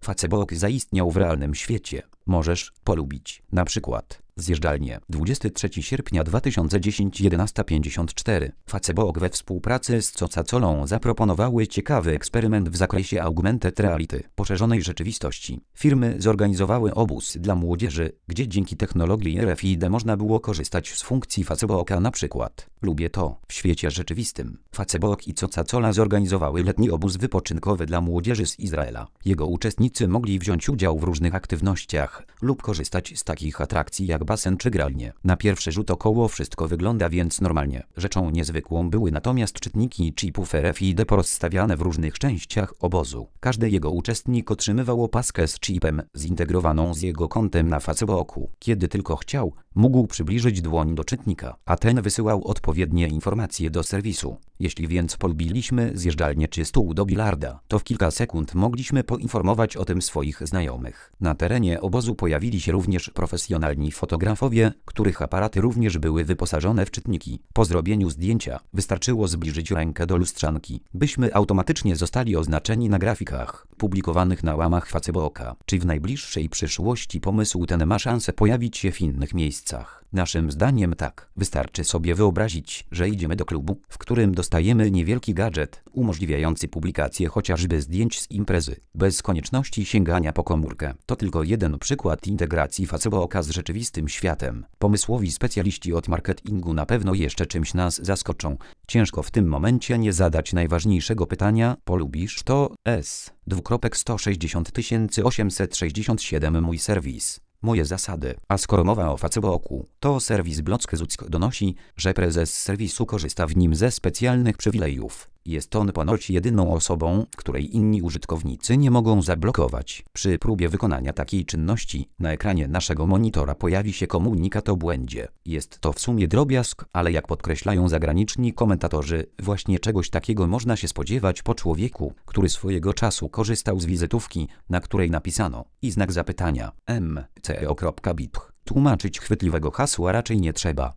Facebook zaistniał w realnym świecie. Możesz polubić, na przykład, zjeżdżalnię. 23 sierpnia 2010 11:54. Facebook we współpracy z Coca-Colą zaproponowały ciekawy eksperyment w zakresie augmented reality, poszerzonej rzeczywistości. Firmy zorganizowały obóz dla młodzieży, gdzie dzięki technologii RFID można było korzystać z funkcji Facebooka na przykład. Lubię to. W świecie rzeczywistym Facebook i Coca-Cola zorganizowały letni obóz wypoczynkowy dla młodzieży z Izraela. Jego uczestnicy mogli wziąć udział w różnych aktywnościach lub korzystać z takich atrakcji jak basen czy gralnie. Na pierwszy rzut około wszystko wygląda więc normalnie. Rzeczą niezwykłą były natomiast czytniki chipów RFID porozstawiane w różnych częściach obozu. Każdy jego uczestnik otrzymywał opaskę z chipem zintegrowaną z jego kontem na Facebooku. Kiedy tylko chciał, mógł przybliżyć dłoń do czytnika, a ten wysyłał odpowiednie informacje do serwisu. Jeśli więc polubiliśmy zjeżdżalnię czy stół do bilarda, to w kilka sekund mogliśmy poinformować o tym swoich znajomych. Na terenie obozu pojawili się również profesjonalni fotografowie, których aparaty również były wyposażone w czytniki. Po zrobieniu zdjęcia wystarczyło zbliżyć rękę do lustrzanki, byśmy automatycznie zostali oznaczeni na grafikach publikowanych na łamach Facebooka. Czy w najbliższej przyszłości pomysł ten ma szansę pojawić się w innych miejscach? Naszym zdaniem tak. Wystarczy sobie wyobrazić, że idziemy do klubu, w którym dostajemy niewielki gadżet umożliwiający publikację chociażby zdjęć z imprezy, bez konieczności sięgania po komórkę. To tylko jeden przykład integracji Facebooka z rzeczywistym światem. Pomysłowi specjaliści od marketingu na pewno jeszcze czymś nas zaskoczą. Ciężko w tym momencie nie zadać najważniejszego pytania: polubisz to? 160 867 mój serwis. Moje zasady. A skoro mowa o Facebooku, to serwis Block donosi, że prezes serwisu korzysta w nim ze specjalnych przywilejów. Jest on ponoć jedyną osobą, której inni użytkownicy nie mogą zablokować. Przy próbie wykonania takiej czynności na ekranie naszego monitora pojawi się komunikat o błędzie. Jest to w sumie drobiazg, ale jak podkreślają zagraniczni komentatorzy, właśnie czegoś takiego można się spodziewać po człowieku, który swojego czasu korzystał z wizytówki, na której napisano i znak zapytania mco.bit. Tłumaczyć chwytliwego hasła raczej nie trzeba.